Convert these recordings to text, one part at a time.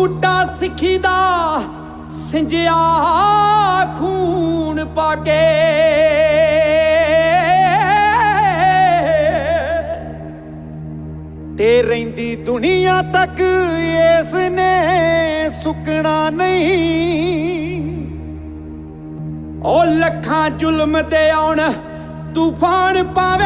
बूटा सिखी दा सिंजिया खून पाके ते रहिंदी दुनिया तक इसने सुकना नहीं। ओ लखां जुल्म दे आउण तूफान पावे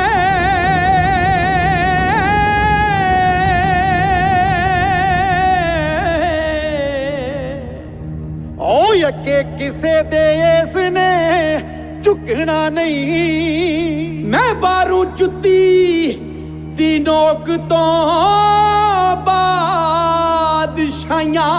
ओ अगे किसे दे इसने झुकना नहीं। मैं बारू जुत्ती दी नोक तो बादशाहियां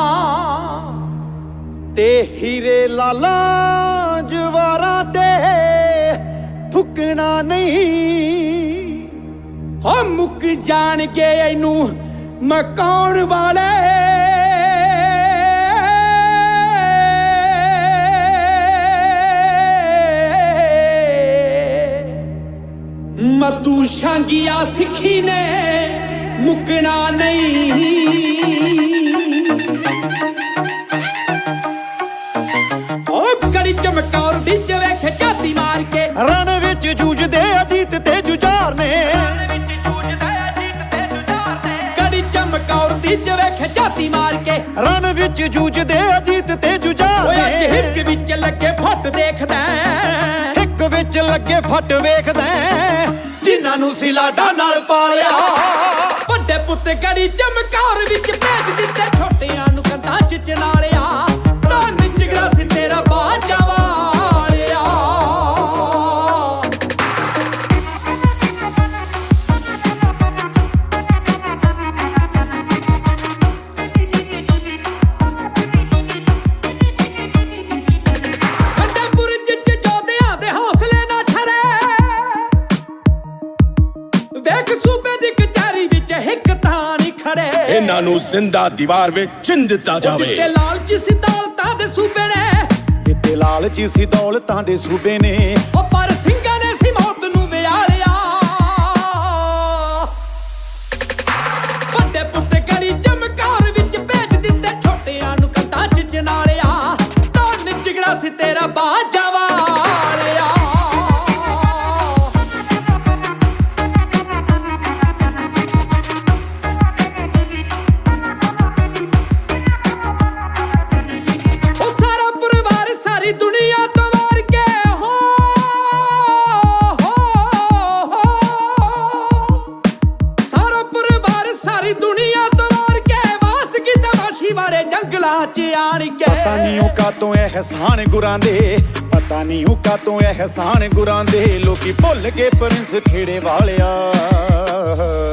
ते हीरे लाला जवारा दे थुकना नहीं। हो मुक जान के इनू मकाउण वाले मतू शांगिया सिखी ने मुकना नहीं। ओ कड़ी चमकौर दी वेख झाती मार के रण विच जूझदे अजीत ते जुझार ने। कड़ी चमकौर दी वेख झाती मार के रण विच जूझदे अजीत ते जुझार ने। हिक विच लगे फट देखदा हिक विच लगे फट वेखदा जिन्हां नूं सिलाडा नाल पालिया। ਵੱਡੇ ਪੁੱਤ ਕੜੀ ਚਮਕੌਰ ਵਿੱਚ ਭੇਜ ਦਿੱਤੇ ਛੋਟਿਆਂ ਨੂੰ ਕੰਧਾਂ 'ਚ ਚਲਾ ਲਿਆ। ਧੰਨ ਜਿਗਰਾ ਸੀ ਤੇਰਾ ਬਾਜਾ ਵਾਲਿਆ। ਖੱਡੇ ਬੁਰਜ 'ਚ ਜੋਧਿਆਂ ਦੇ ਹੌਸਲੇ ਨਾ ਠਰੇ ਵੇਖ ਸੂਬੇ ਦੀ ਕਚਹਿਰੀ ਵਿੱਚ ਹਿੱਕ ਤਾਂ ਨਹੀਂ ਖੜੇ। ਇਹਨਾਂ ਨੂੰ ਜ਼ਿੰਦਾ ਦੀਵਾਰ ਵਿੱਚ ਚਿਣ ਦਿੱਤਾ ਜਾਵੇ। ਤੇ ਲਾਲਚੀ ਸੀ ਦੌਲਤਾਂ ਦੇ ਸੂਬੇ ਨੇ ਕਿਤੇ ਲਾਲਚੀ ਸੀ ਦੌਲਤਾਂ ਦੇ ਸੂਬੇ ਨੇ। ਉਹ ਪਰ ਸਿੰਘਾਂ ਨੇ ਸੀ ਮੌਤ ਨੂੰ ਵਿਆਲਿਆ। ਵੱਡੇ ਪੁੱਤ ਕੜੀ ਚਮਕੌਰ ਵਿੱਚ ਭੇਜ ਦਿੱਤੇ ਛੋਟਿਆਂ ਨੂੰ ਕੰਧਾਂ 'ਚ ਚਿਣਾ ਲਿਆ। ਧੰਨ ਜਿਗਰਾ ਸੀ ਤੇਰਾ ਬਾਜਾ ਵਾਲਿਆ। ਉਹ ਸਾਰਾ ਪਰਿਵਾਰ ਸਾਰੀ ਦੁਨੀਆ ਤੋਂ ਵਾਰ ਕੇ ਸਾਰਾ ਪਰਿਵਾਰ ਸਾਰੀ ਦੁਨੀਆ ਤੋਂ ਵਾਰ ਕੇ ਵਾਸ ਕੀ ਤਮਾਸ਼ੀ ਵਾਲੇ ਜੰਗਲਾਂ 'ਚ ਆਣ ਕੇ। ਪਤਾ ਨਹੀਂ ਉਹ ਕਾਤੋਂ ਇਹਸਾਨ ਗੁਰਾਂ ਦੇ। ਪਤਾ ਨਹੀਂ ਉਹ ਕਾਤੋਂ ਇਹਸਾਨ ਗੁਰਾਂ ਦੇ। ਲੋਕੀ ਭੁੱਲ ਕੇ ਪ੍ਰਿੰਸ ਖੇੜੇ ਵਾਲਿਆ।